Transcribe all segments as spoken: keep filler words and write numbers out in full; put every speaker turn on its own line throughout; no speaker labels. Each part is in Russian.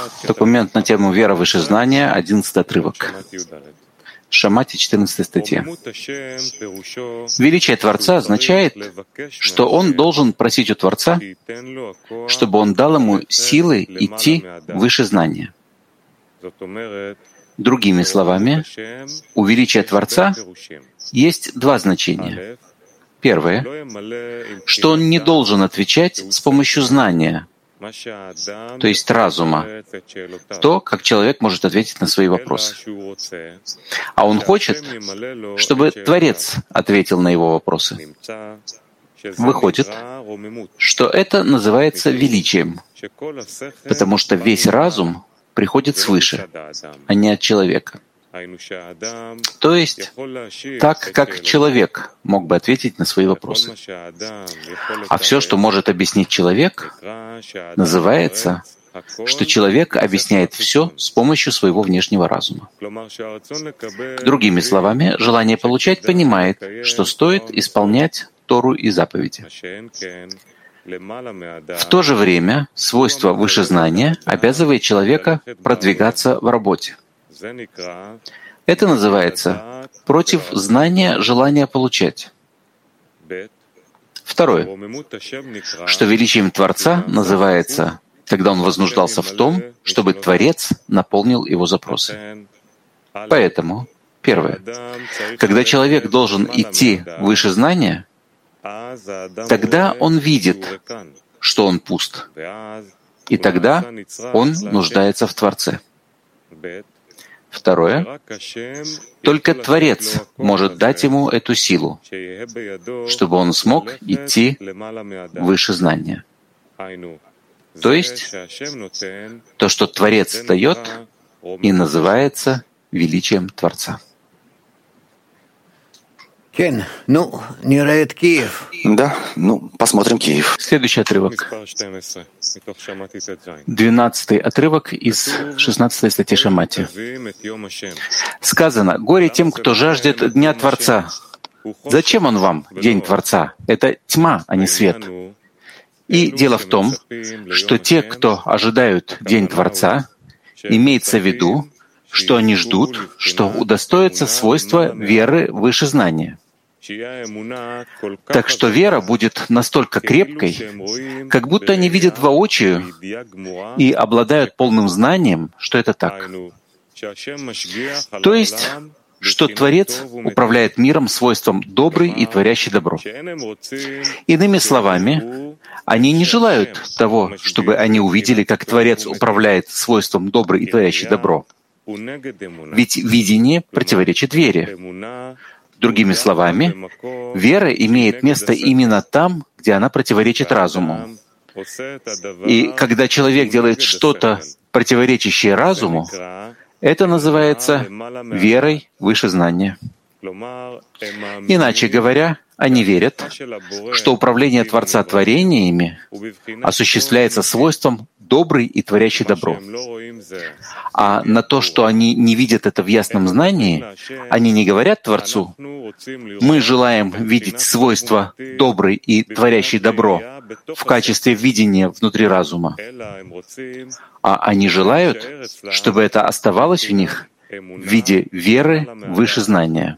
Документ на тему «Вера выше знания», одиннадцатый отрывок. Шамати, четырнадцатая статья. Величие Творца означает, что он должен просить у Творца, чтобы он дал ему силы идти выше знания. Другими словами, у величия Творца есть два значения. Первое, что он не должен отвечать с помощью знания, то есть разума, то, как человек может ответить на свои вопросы. А он хочет, чтобы Творец ответил на его вопросы. Выходит, что это называется величием, потому что весь разум приходит свыше, а не от человека. То есть, так как человек мог бы ответить на свои вопросы. А все, что может объяснить человек, называется, что человек объясняет все с помощью своего внешнего разума. Другими словами, желание получать понимает, что стоит исполнять Тору и заповеди. В то же время свойство вышезнания обязывает человека продвигаться в работе. Это называется против знания желания получать. Второе, что величием Творца называется, когда он вознуждался в том, чтобы Творец наполнил его запросы. Поэтому, первое, когда человек должен идти выше знания, тогда он видит, что он пуст, и тогда он нуждается в Творце. Второе, только Творец может дать ему эту силу, чтобы он смог идти выше знания. То есть, то, что Творец дает, и называется величием Творца.
Да, ну, посмотрим Киев.
Следующий отрывок. Двенадцатый отрывок из шестнадцатой статьи Шамати. Сказано: «Горе тем, кто жаждет Дня Творца. Зачем он вам, День Творца? Это тьма, а не свет». И дело в том, что те, кто ожидают День Творца, имеется в виду, что они ждут, что удостоятся свойства веры выше знания. Так что вера будет настолько крепкой, как будто они видят воочию и обладают полным знанием, что это так. То есть, что Творец управляет миром свойством добрый и творящий добро. Иными словами, они не желают того, чтобы они увидели, как Творец управляет свойством добрый и творящий добро. Ведь видение противоречит вере. Другими словами, вера имеет место именно там, где она противоречит разуму. И когда человек делает что-то, противоречащее разуму, это называется верой выше знания. Иначе говоря, они верят, что управление Творца творениями осуществляется свойством добрый и творящий добро. А на то, что они не видят это в ясном знании, они не говорят Творцу: «Мы желаем видеть свойства добрый и творящий добро в качестве видения внутри разума». А они желают, чтобы это оставалось в них в виде веры выше знания.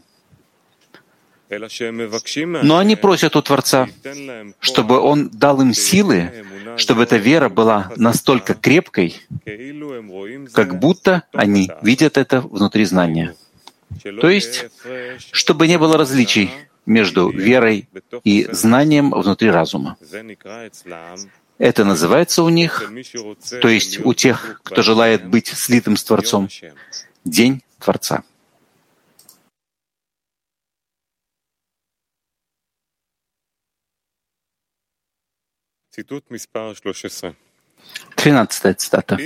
Но они просят у Творца, чтобы Он дал им силы, чтобы эта вера была настолько крепкой, как будто они видят это внутри знания. То есть, чтобы не было различий между верой и знанием внутри разума. Это называется у них, то есть у тех, кто желает быть слитым с Творцом, День Творца. Тринадцатая цитата.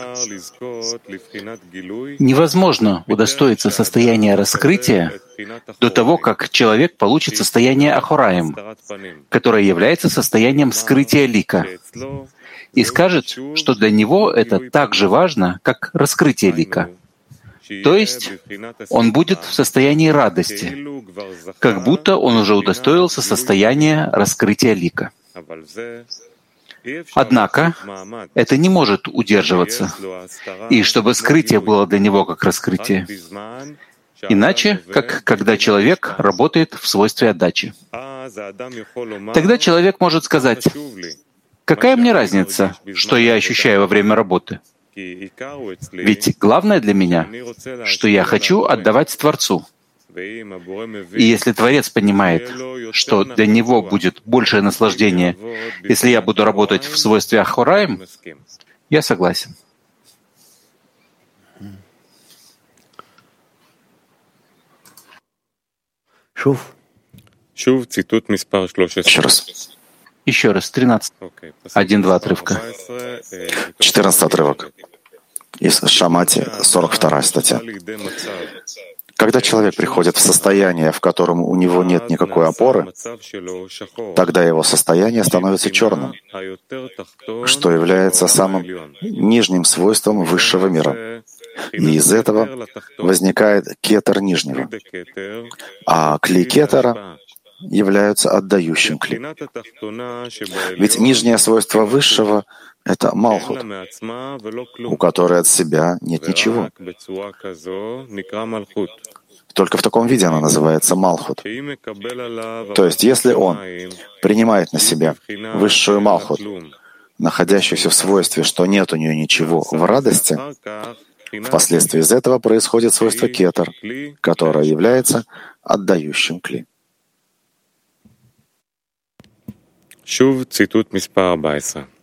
«Невозможно удостоиться состояния раскрытия до того, как человек получит состояние Ахораим, которое является состоянием скрытия лика, и скажет, что для него это так же важно, как раскрытие лика. То есть он будет в состоянии радости, как будто он уже удостоился состояния раскрытия лика. Однако это не может удерживаться, и чтобы скрытие было для него как раскрытие. Иначе, как когда человек работает в свойстве отдачи. Тогда человек может сказать: «Какая мне разница, что я ощущаю во время работы? Ведь главное для меня, что я хочу отдавать Творцу». И если Творец понимает, что для него будет большее наслаждение, если я буду работать в свойстве Ахураим, я согласен.
Еще раз.
Еще раз, тринадцать. Один-два отрывка.
четырнадцатый отрывок. Из Шамати, сорок вторая статья. Когда человек приходит в состояние, в котором у него нет никакой опоры, тогда его состояние становится черным, что является самым нижним свойством высшего мира. И из этого возникает кетер нижнего. А кли кетера являются отдающим кли. Ведь нижнее свойство высшего — это малхут, у которой от себя нет ничего. Только в таком виде она называется малхут. То есть, если он принимает на себя высшую малхут, находящуюся в свойстве, что нет у нее ничего в радости, впоследствии из этого происходит свойство кетер, которое является отдающим кли.
שוב ציטוט מספר ארבע עשרה.